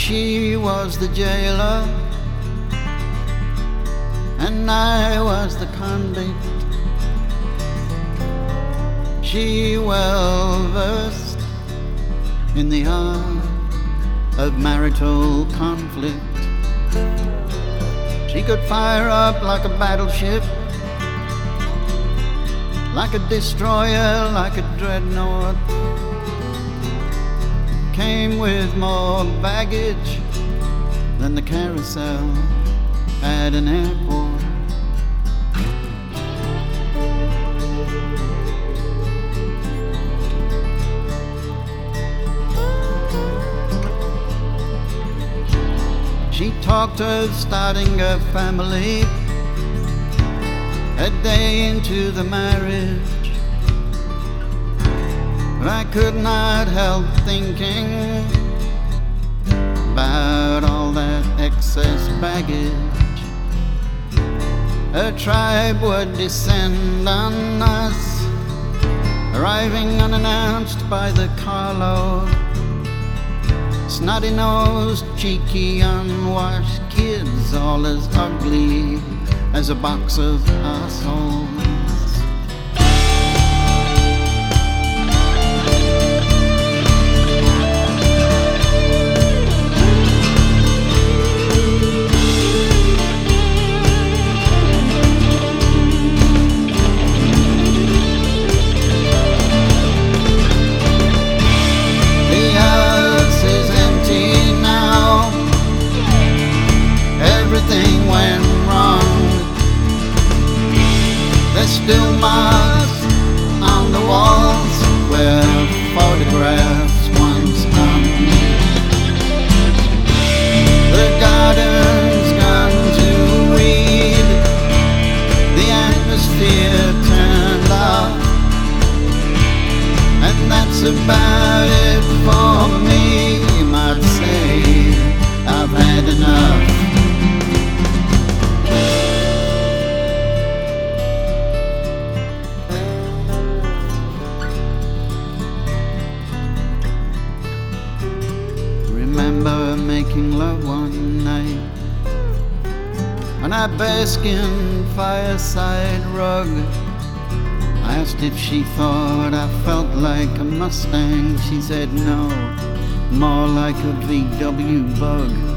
she was the jailer, and I was the convict. She well versed in the art of marital conflict. She could fire up like a battleship, like a destroyer, like a dreadnought. Came with more baggage than the carousel at an airport. She talked of starting a family a day into the marriage, but I could not help thinking about all that excess baggage. A tribe would descend on us, arriving unannounced by the carload. Snotty-nosed, cheeky, unwashed kids, all as ugly as a box of assholes. Everything went wrong. There's still marks on the walls where photographs once hung. The garden's gone to weed, the atmosphere turned off, and that's about it for me. You might say I've had enough. Remember making love one night on our bearskin fireside rug. I asked if she thought I felt like a Mustang. She said no, more like a VW bug.